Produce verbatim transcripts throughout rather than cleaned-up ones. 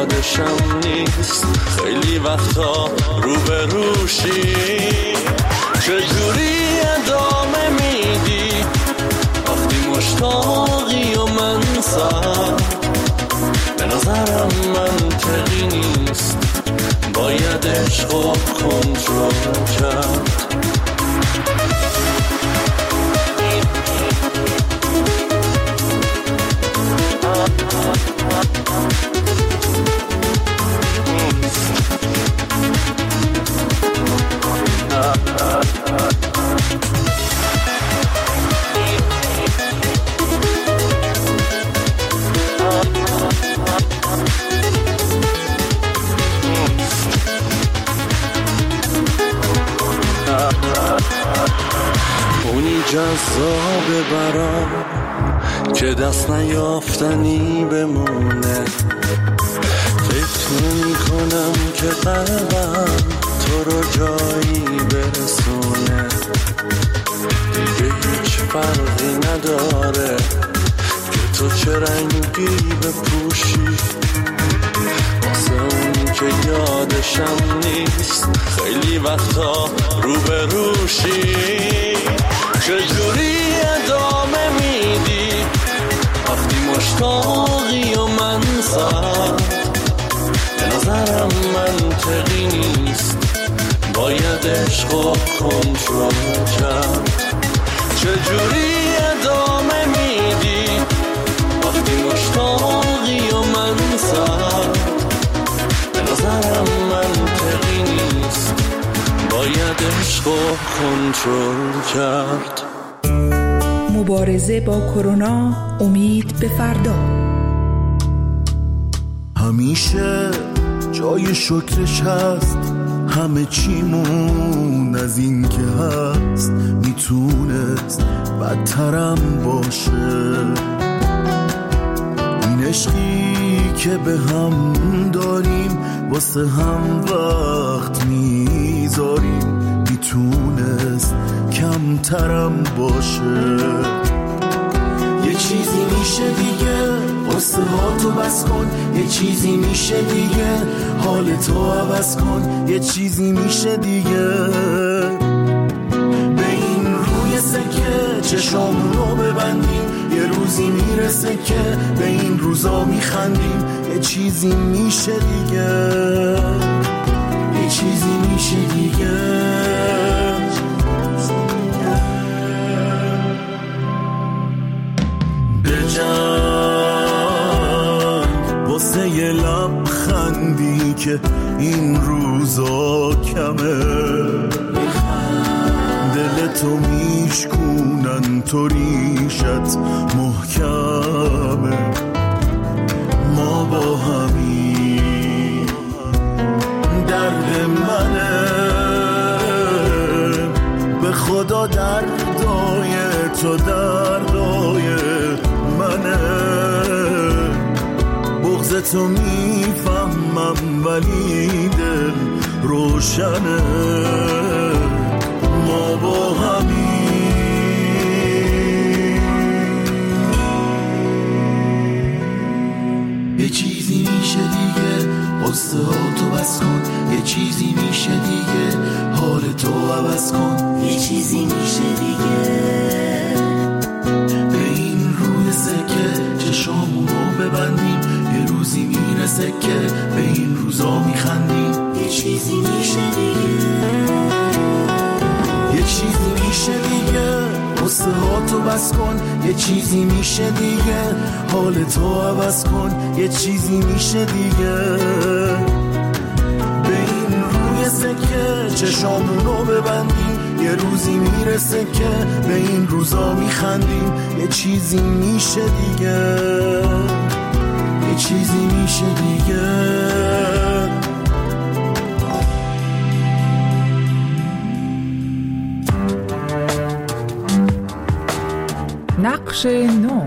یادشم نیست خیلی وقتا رو به روشی چجوری ادامه میدی وقتی مشتاقی و من سر به نظرم منطقی نیست باید عشق و کنترل کرد اونی جذابه برام که دست نیافتنی بمونه فکر نمی کنم که قلبم تو رو جایی برسونه دیگه هیچ فرقی نداره که تو چه رنگی بپوشی واسه اونی که یادشم نیست خیلی وقتا رو به روشی چجوری ادامه میدی وقتی مشتاقی و من سر به نظرم منطقی نیست باید عشق و کنترل کرد چجوری ادامه میدی وقتی مشتاقی و من سر به نظرم منطقی نیست باید عشق و کنترل کرد. مبارزه با کرونا، امید به فردا. همیشه جای شکرش هست همه چیمون از این که هست میتونست بدترم باشه این عشقی که به هم داریم واسه هم وقت میذاریم میتونست کمترم باشه یه چیزی میشه دیگه قصه ها تو بس کن یه چیزی میشه دیگه حال تو عوض کن یه چیزی میشه دیگه به این روی سکه چشامون رو ببندیم یه روزی میرسه که به این روزا میخندیم یه چیزی میشه دیگه یه چیزی میشه دیگه واسه یه لبخندی که این روزا کمه دلتو میشکونن تو ریشت محکمه ما با همین درد منه به خدا دردای تو دردای منه بغضتو میفهمم ولی دل روشنه ما با همین یه چیزی میشه دیگه قصه ها تو بس کن یه چیزی میشه دیگه حال تو عوض کن یه چیزی میشه دیگه به این روی سکه چشامون رو ببندیم یه روزی میرسه که به این روزا میخندیم یه چیزی میشه دیگه یه چیزی میشه دیگه قصه ها تو بس کن یه چیزی میشه دیگه حال تو عوض کن یه چیزی میشه دیگه به این روی سکه چشامون رو ببندیم یه روزی میرسه که به این روزا میخندیم یه چیزی میشه دیگه یه چیزی میشه دیگه نقش نو.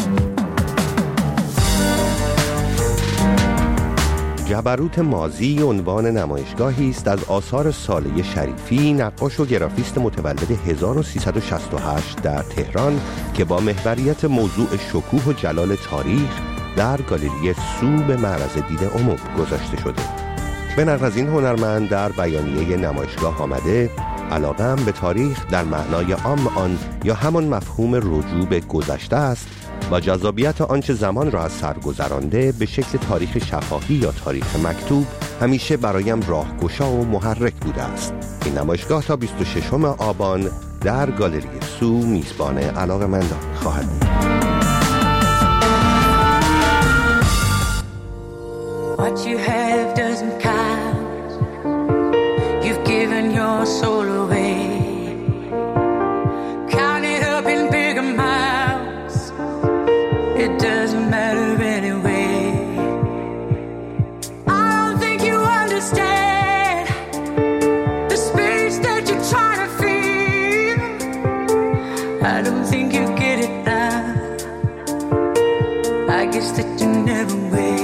جبروت ماضی عنوان نمایشگاهی است از آثار صالح شریفی، نقاش و گرافیست متولد هزار و سیصد و شصت و هشت در تهران که با محوریت موضوع شکوه و جلال تاریخ، در گالری سو به معرض دید عموم گذاشته شده. به نقل از این هنرمند در بیانیه نمایشگاه آمده علاقه‌ام به تاریخ در معنای عام آن یا همان مفهوم رجوع به گذشته است و جذابیت آنچه زمان را از سر گذرانده به شکل تاریخ شفاهی یا تاریخ مکتوب همیشه برایم راهگشا و محرک بوده است. این نمایشگاه تا بیست و ششم آبان در گالری سو میزبان علاقه‌مندان خواهد بود. What you have doesn't count. You've given your soul away. Count it up in big amounts. It doesn't matter anyway. I don't think you understand the space that you're trying to fill. I don't think you get it now. I guess that you never will.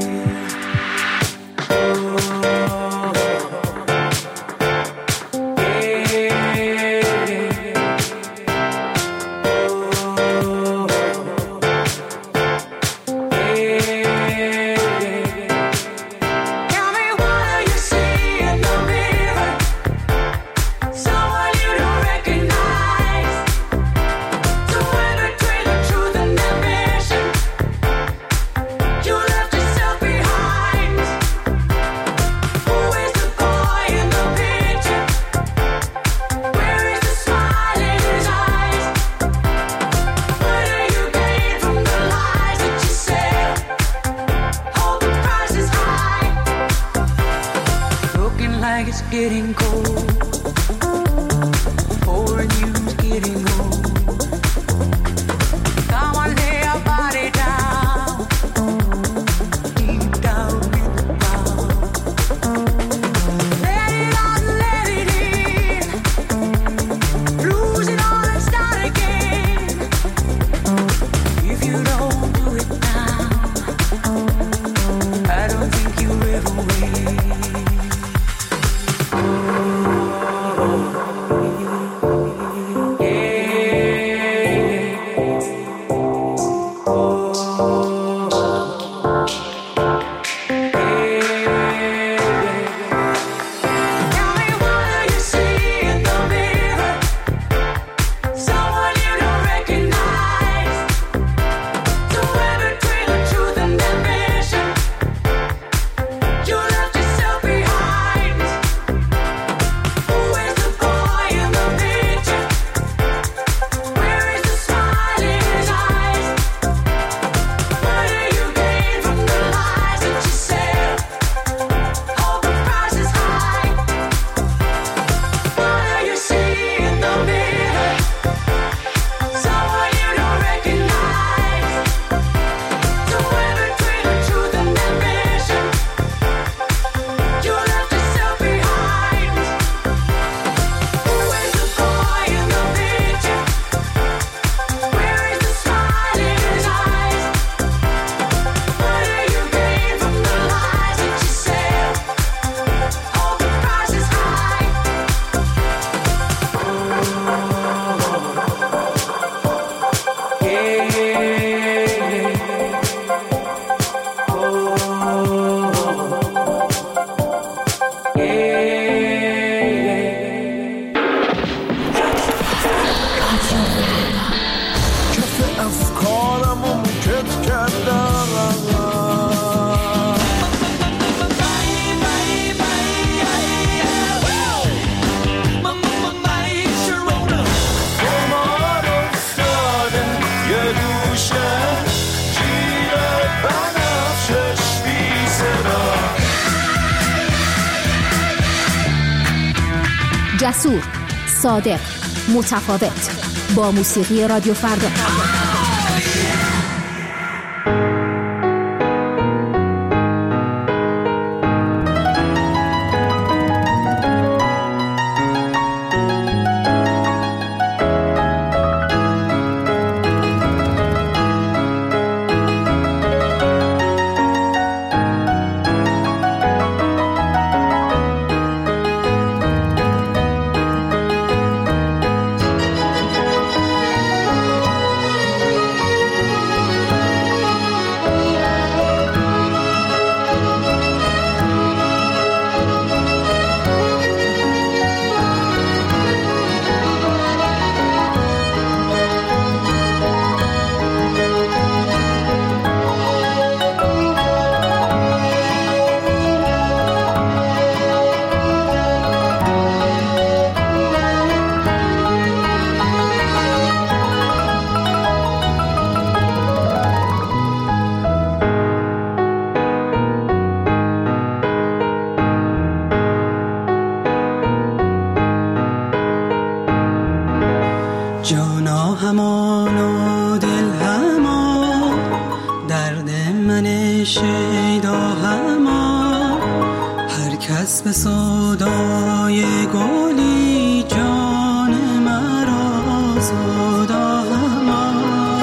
Getting cold, pouring you's getting old. Come on, lay your body down, deep down in the ground. Let it out, let it in, lose it all and start again. If you don't do it now, I don't think you ever will. جسور، صادق، متفاوت، با موسیقی رادیو فردا. شیدا همان، هر کس به صدای گلی جان مرا زدا همان.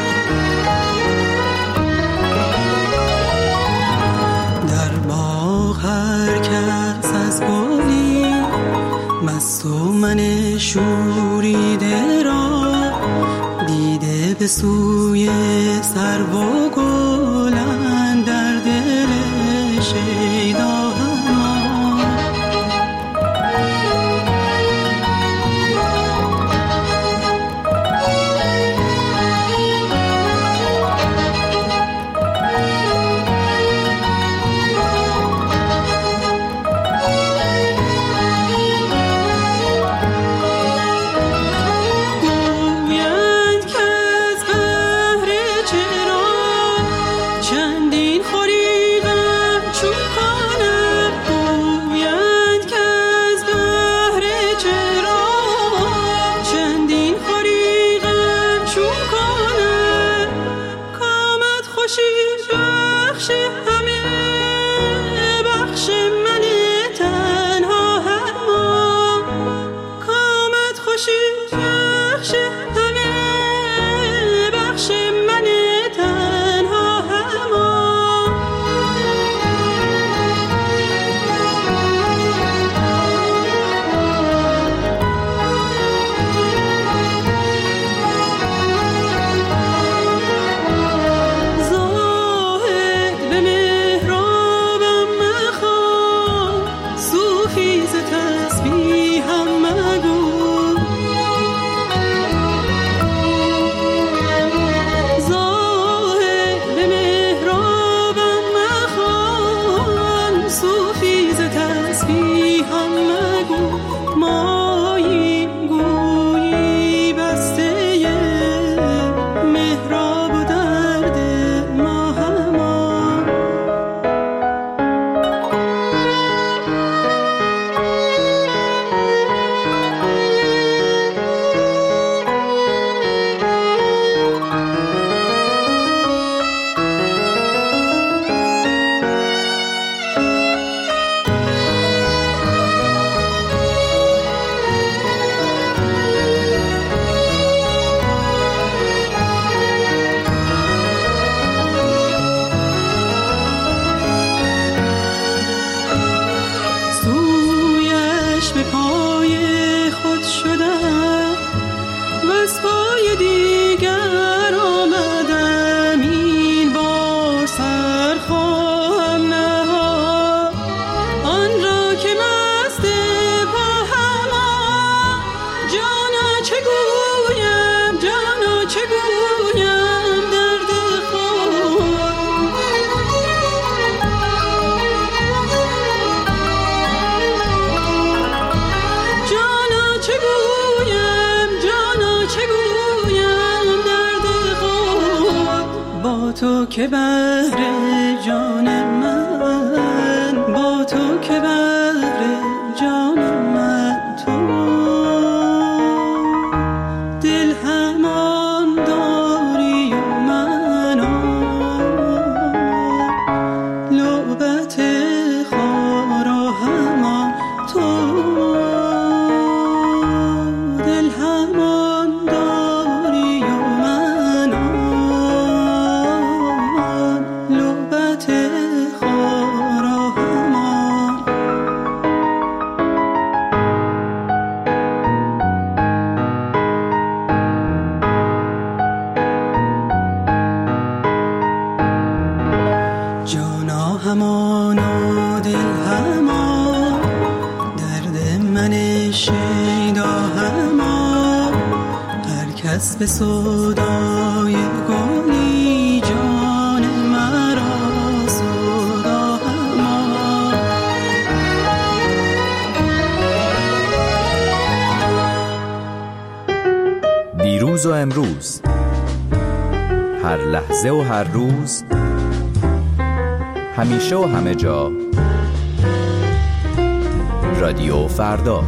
در باغ هر کس از گلی مست و من شوریده را دیده به سوی سرو و گلن در دل شیدا همان. تو که بهر جان من، با تو که بهر جان من، تو دل همان داری و من لعبت خارا همان، تو دل همان داری و من لعبت خارا همان. جانا همان و دل همان، درد من شیدا همان، هر کس به صدای گلی جان مرا صدا همان. دیروز و امروز، هر لحظه و هر روز، همیشه و همه جا، رادیو فردا.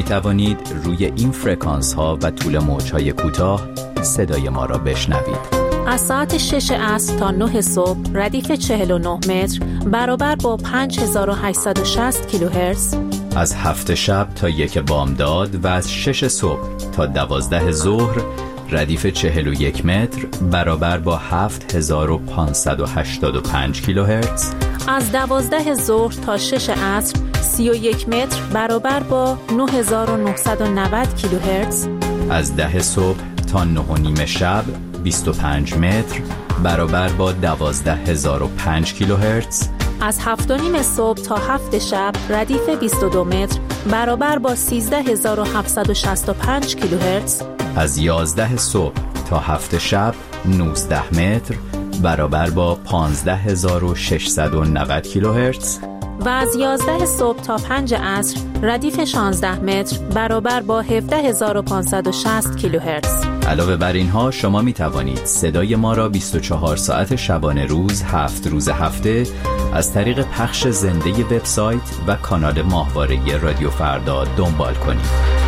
توانید روی این فرکانس ها و طول موج های کوتاه صدای ما را بشنوید. از ساعت شش عصر تا نه صبح ردیف چهل و نه متر برابر با پنج هزار و هشتصد و شصت کیلوهرتز. از هفت شب تا یک بامداد و از شش صبح تا دوازده ظهر ردیف چهل و یک متر برابر با هفت هزار و پانصد و هشتاد و پنج کیلوهرتز. از دوازده ظهر تا شش عصر سی و یک متر برابر با نه هزار و نهصد و نود کیلوهرتز. از ده صبح تا نه و نیم شب بیست و پنج متر برابر با دوازده هزار و پنج کیلوهرتز. از هفت و نیم صبح تا هفت شب ردیف بیست و دو متر برابر با سیزده هزار و هفتصد و شصت و پنج کیلوهرتز. از یازده صبح تا هفت شب نوزده متر برابر با پانزده هزار و ششصد و نود کیلوهرتز. و از یازده صبح تا پنج عصر ردیف شانزده متر برابر با هفده هزار و پانصد و شصت کیلوهرتز. علاوه بر اینها شما می توانید صدای ما را بیست و چهار ساعت شبانه روز هفت روز هفته از طریق پخش زنده وبسایت و کانال ماهواره رادیو فردا دنبال کنید.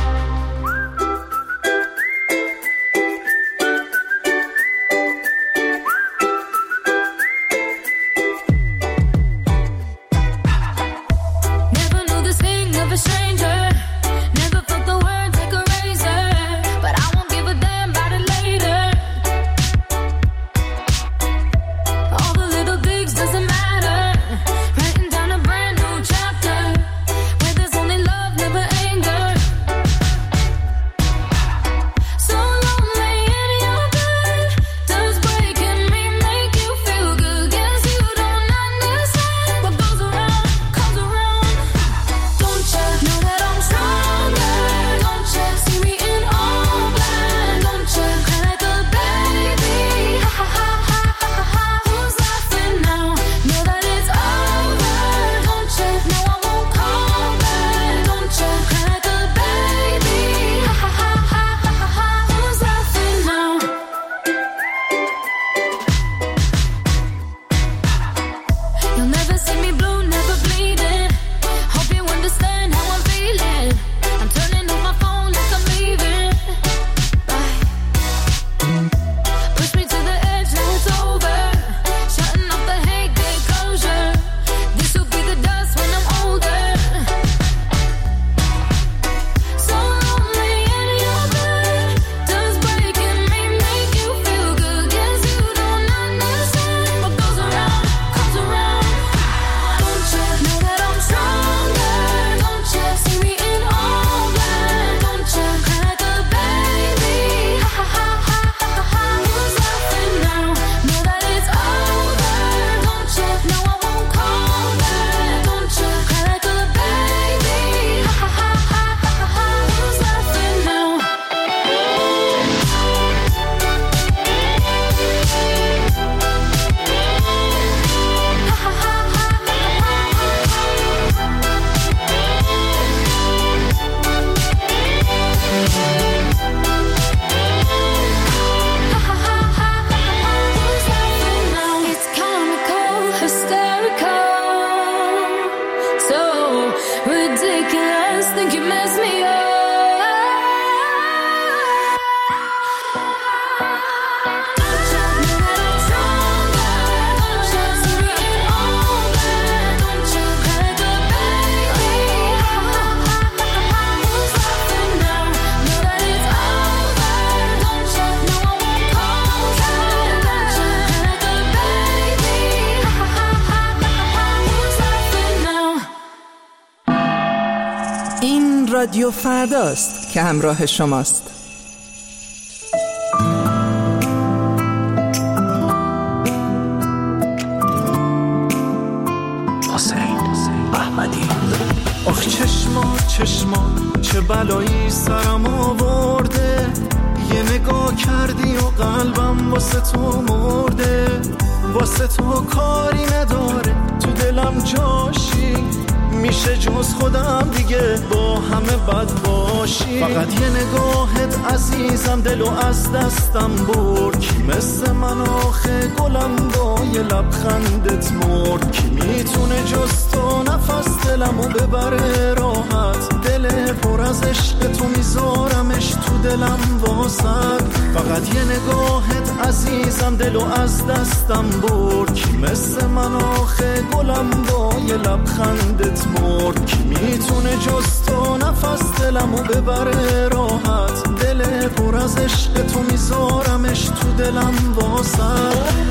رادیو فرداست که همراه شماست. حسین احمدی. آخ چشما چشما چه بلایی سرم آورده، یه نگاه کردی و قلبم واسه تو مرده، واسه تو کاری نداره تو دلم جاشی، میشه جز خودم دیگه با همه بد باشی، فقط یه نگاهت عزیزم دلو از دستم برد. کی مثل من آخه گلم با یه لبخندت مرد. کی میتونه جز تو نفس دلمو ببره راحت. دل پر از عشق تو میذارمش تو دلم واسد. فقط یه نگاهت عزیزم دلو از دستم برد. کی مثل من آخه گلم با یه لبخندت مرد. کی میتونه جز تو نفس دلمو ببره راحت. دل پر از عشق تو میذارمش تو دلم واسد.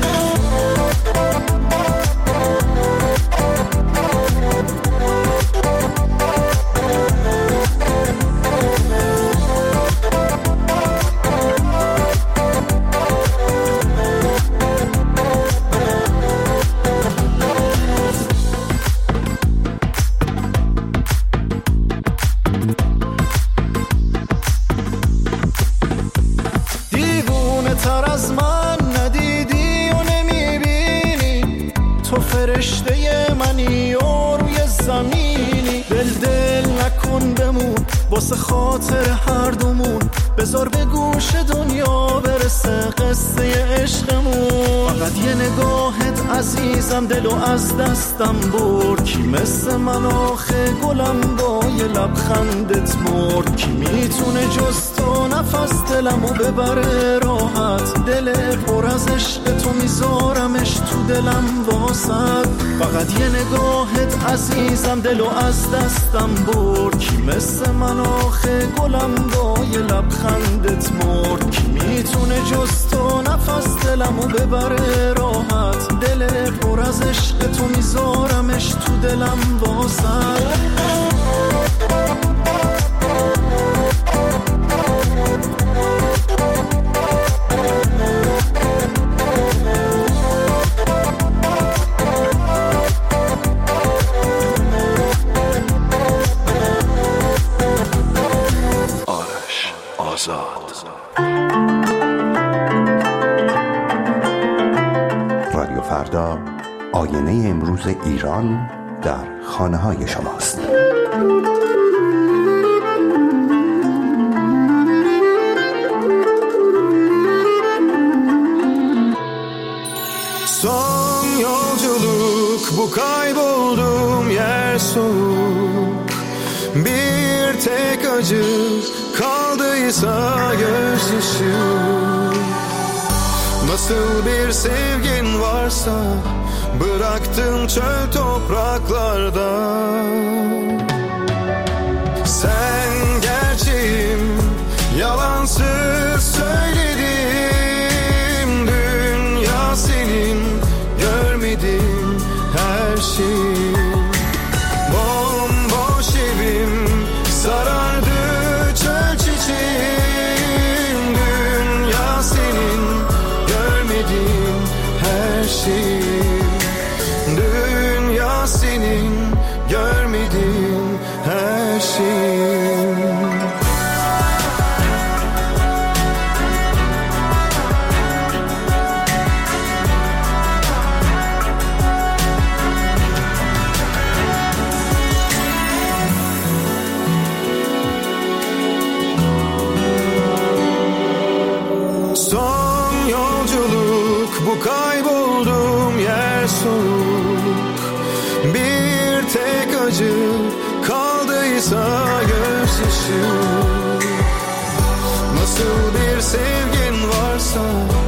تر از من ندیدی و نمیبینی. تو فرشته منی و روی زمینی. دل دل نکن بمون واسه خاطر هر دومون. بذار به گوش دنیا برسه قصه عشقمون. فقط یه نگاهت عزیزم دلو از دستم برد. کی مثل من آخه گلم با یه لبخندت مرد. کی میتونه جز تو نفس دلمو ببره راحت. دل پر از عشق تو میذارمش تو دلم واسد. فقط یه نگاهت عزیزم دلو از دستم برد. کی مثل من آخه گلم با یه لبخندت مرد. کی میتونه جز تو نفس دلمو ببره راحت. دل پر از عشق تو میذارمش تو دلم واسد. رادیو فردا، آینه امروز ایران در خانه های شماست. Son yolculuk bu kaybolduğum yer soğuk. Bir tek acı kaldıysa gözyaşı. Nasıl bir sevgin varsa bıraktın çöl topraklarda. Sen gerçeğim, yalansız söyledim. Dünya senin, görmedim her şeyi. Bomboş evim sarardı çöl çiçeğim. Dünya senin, görmedim her şeyi. Dünya senin, görmedim her şeyi. Son yolculuk bu kaybolduğum yer soğuk. Bir tek acı kaldıysa gözyaşı. Nasıl bir sevgin varsa